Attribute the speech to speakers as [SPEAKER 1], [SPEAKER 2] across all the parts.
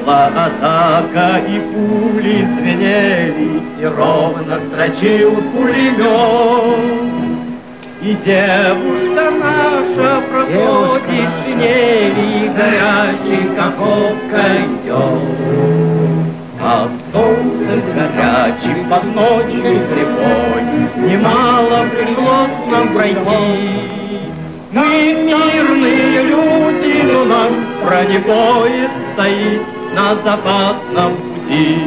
[SPEAKER 1] Шла атака, и пули звенели, и ровно строчил пулемет. И девушка наша проходит тенели, горячей каховкой идет. А солнце горячим под ночью слепой немало пришлось нам пройти. Мы мирные люди, но наш бронепоезд стоит на запасном пути.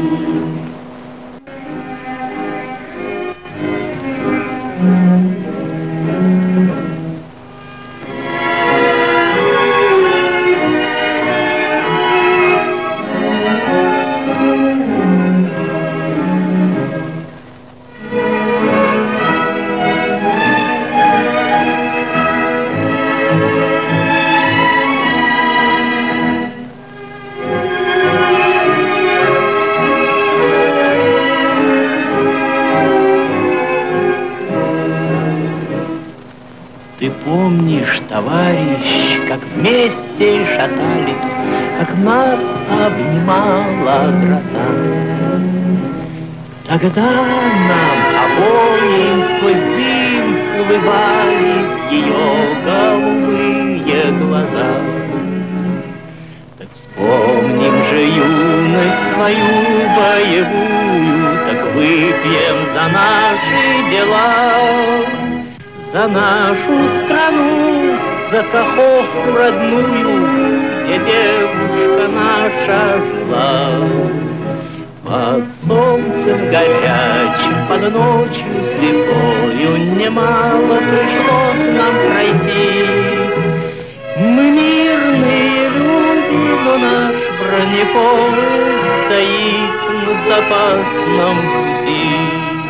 [SPEAKER 2] Ты помнишь, товарищ, как вместе шатались, как нас обнимала гроза? Тогда нам обоим сквозь дым улыбались ее голубые глаза. Так вспомним же юность свою боевую, так выпьем за наши дела. За нашу страну, за Каховку родную, где девушка наша жила. Под солнцем горячим, под ночью слепою немало пришлось нам пройти. Мы мирные люди, но наш бронепоезд стоит на запасном пути.